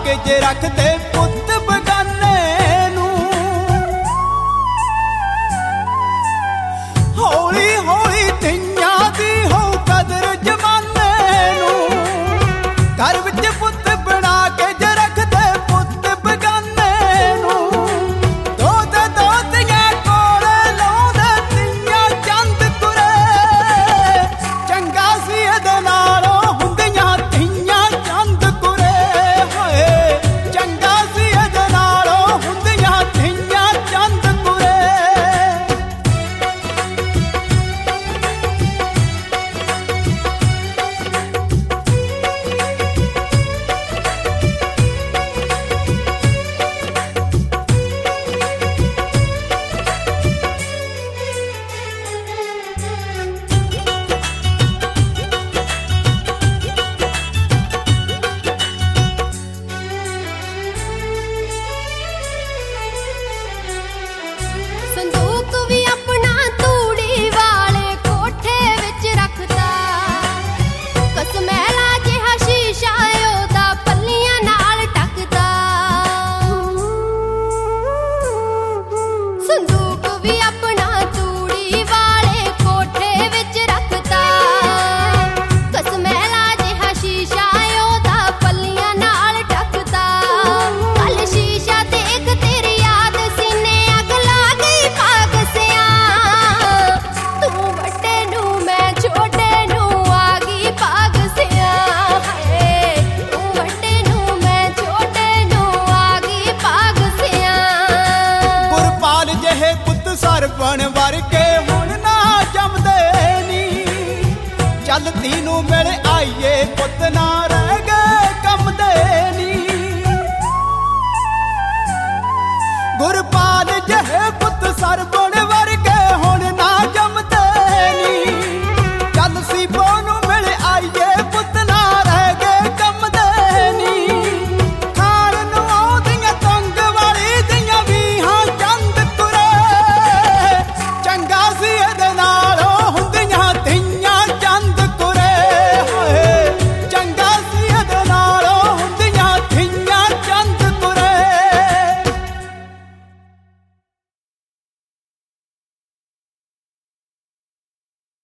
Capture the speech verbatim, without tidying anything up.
ਕੇ ਜੇ ਰੱਖਦੇ ਪੁੱਤ ਬਗਾਨੇ ਨੂੰ। ਹੌਲੀ ਹੌਲੀ ਧੀਆਂ ਦੀ ਹੋ ਕਦਰ ਜਮਾਨੇ ਨੂੰ। ਘਰ ਵਿੱਚ ਪੁੱਤ ਬਣਾ ਕੇ ਜੇ ਰੱਖਦੇ ਪੁੱਤ ਬਗਾਨੇ ਨੂੰ। ਦੋ ਤੇ ਦੋ ਧੀਆਂ ਕੋਲੇ ਲਾਉਂਦੇ ਧੀਆਂ ਚੰਦ ਤੁਰੇ। ਚੰਗਾ ਸੀ ਇਹਦੇ ਨਾਲੋਂ ਹੁੰਦੀਆਂ ਧੀਆਂ ਚੰਦ ਤੁਰੇ। ਹੋਏ ਚੰਗਾ ਸੀ ਇਹਦੇ ਨਾਲੋਂ ਹੁੰਦੀਆਂ ਧੀਆਂ ਚੰਦ ਤੁਰੇ। ਸੰਦੂਕ ਵੀ ਆਪਣਾ ਤੂੜੀ ਵਾਲੇ ਕੋਠੇ ਵਿੱਚ ਰੱਖਦਾ। ਕਸਮੈਲਾ ਜਿਹਾ ਸ਼ੀਸ਼ਾ ਉਹਦਾ ਪੱਲੀਆਂ ਨਾਲ ਢੱਕਦਾ। ਸੰਦੂਕ ਵੀ ਆਪਣਾ ਤੂੜੀ ਵਾਲੇ ਕੋਠੇ ਵਿੱਚ ਰੱਖਦਾ। ਕਸਮੈਲਾ ਜਿਹਾ ਸ਼ੀਸ਼ਾ ਉਹਦਾ ਪੱਲੀਆਂ ਨਾਲ ਢੱਕਦਾ। ਕੱਲ ਸ਼ੀਸ਼ਾ ਦੇਖ ਤੇਰੀ ਯਾਦ ਸੀਨੇ ਅੱਗ ਲਾ ਗਈ ਪਾਗਸਿਆਂ। ਤੂੰ ਵੱਡੇ ਨੂੰ ਮੈਂ ਛੋਟੇ ਨੂੰ ਆ ਗਈ ਪਾਗਸਿਆਂ। ਹਾਏ ਤੂੰ ਵੱਡੇ ਨੂੰ ਮੈਂ ਛੋਟੇ ਨੂੰ ਆ ਗਈ ਪਾਗਸਿਆਂ। ਗੁਰਪਾਲ ਜਿਹੇ ਪੁੱਤ ਸਰਪਣ ਵਰਗੇ ਹੁਣ ਨਾ ਜੰਮਦੇ ਨੀ। ਚੱਲ ਤੀ ਨੂੰ ਮਿਲ ਆਈਏ ਪੁੱਤ ਨਾ